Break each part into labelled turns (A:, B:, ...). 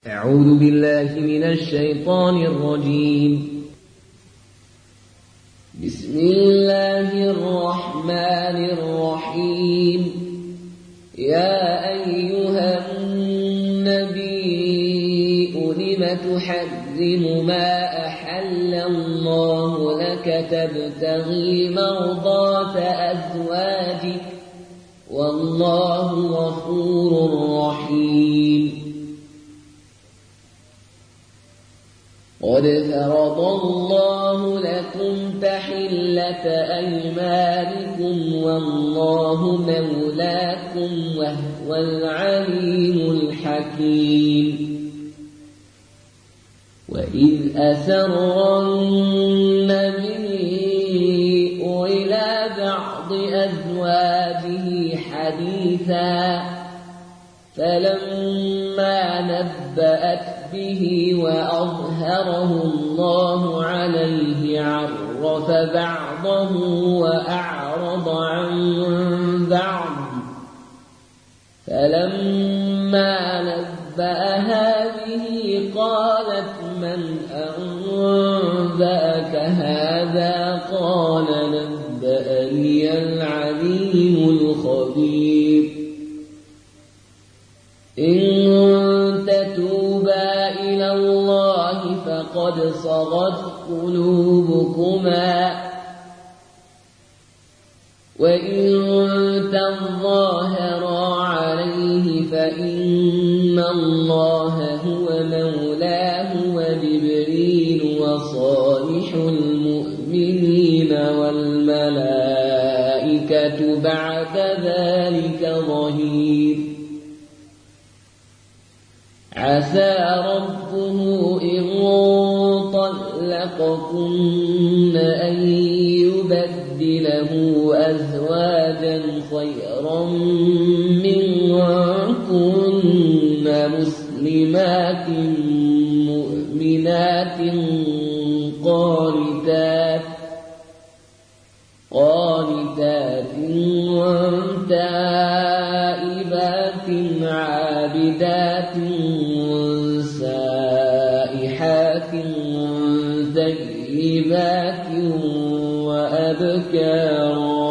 A: أعوذ بالله من الشيطان الرجيم. بسم الله الرحمن الرحيم. يا أيها النبي لم تحرم ما أحل الله لك تبتغي مرضات أزواجك والله غفور رحيم. قد فرض الله لكم تحلة أيمانكم والله مولاكم وهو العليم الحكيم. وإذ أسر النبي إلى بعض أزواجه حديثا فلما نبأت به وأظهره الله عليه عرف بعضه وأعرض عن بعض فلما نبأها به قالت من أنبأك هذا قال نبأني العليم الخبير. إن تتوبا إلى الله فقد صغت قلوبكما وإن تظاهرا عليه فإن الله هو مولاه وجبريل وصالح المؤمنين والملائكة بعد ذلك ظهير. عسى ربه إن طلقكن أن يبدله أزواجا خيرا منكن مسلمات مؤمنات قانتات تائبات عابدات سائحات ثيبات وأبكارا.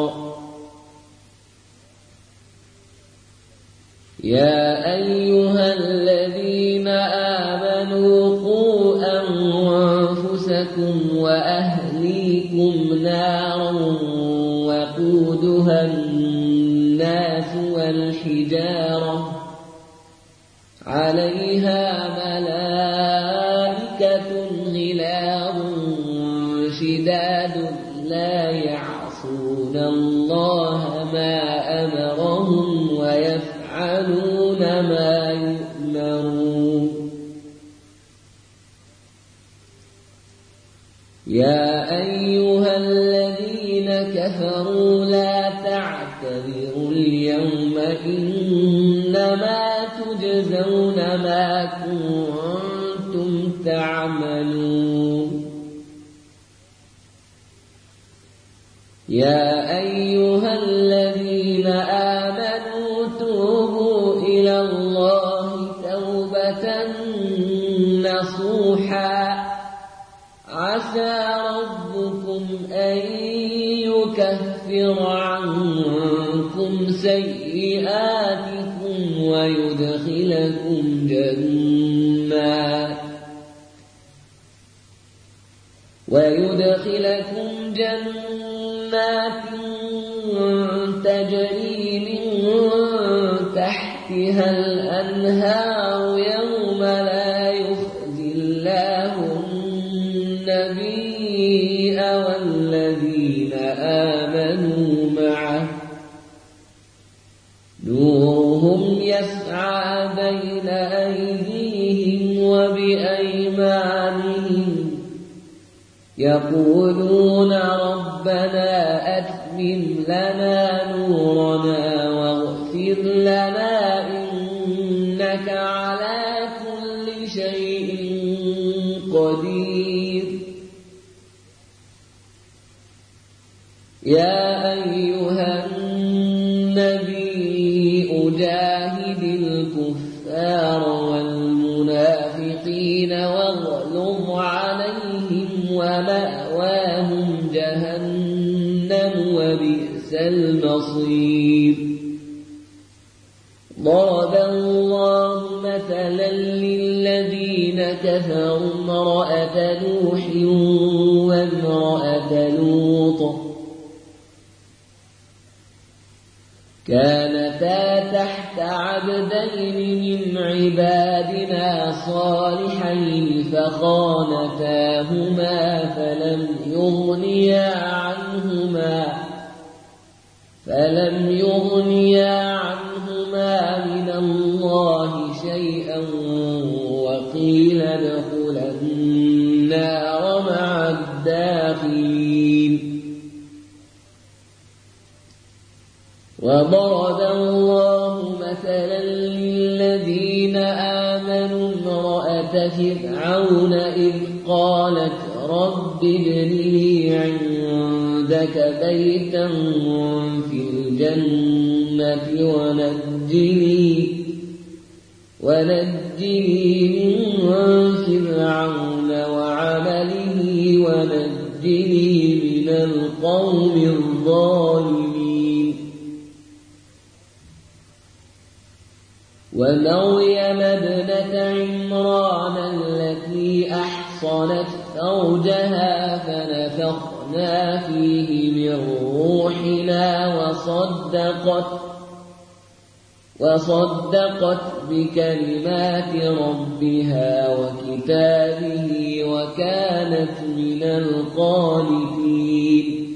A: يا أيها الذين آمنوا قوا أنفسكم وأهليكم نارا وقودها الناس والحجارة عليها ملائكة غلاظ شداد لا يعصون الله ما أمرهم ويفعلون ما يؤمرون. يا أيها الذين كفروا لا تعتذروا اليوم إنما تجزون ما كنتم تعملون. يا أيها الذين آمنوا توبوا إلى الله توبة نصوحا عسى ربكم أن يكفر عنكم سيئاتكم ويدخلكم جنات تجري من تحتها الأنهار يوم لا يخزي الله النبي والذين آمنوا معه نورهم يسعى بين أيديهم وبأيمانهم يقولون ربنا أتمم لنا نورنا واغفر لنا إنك على كل شيء قدير. يا أيها النبي جاهد الكفار والمنافقين الفاسقين واغلظ عليهم ومأواهم جهنم وبئس المصير. ضرب الله مثلا للذين كفروا امرأة نوح وامرأة لوط كانتا تحت عبدين من عبادنا صالحين فخانتاهما فلم يغنيا عنهما من الله شيئا وقيل ادخلا النار مع الداخلين. وضرب الله مثلا للذين آمنوا امرأة فرعون إذ قالت رب ابن لي عندك بيتا في الجنة ونجني من فرعون وعمله ونجني من القوم الظالمين. ومريم ابنة عمران التي أحصنت فرجها فنفخنا فيه من روحنا وصدقت بكلمات ربها وكتابه وكانت من القانتين.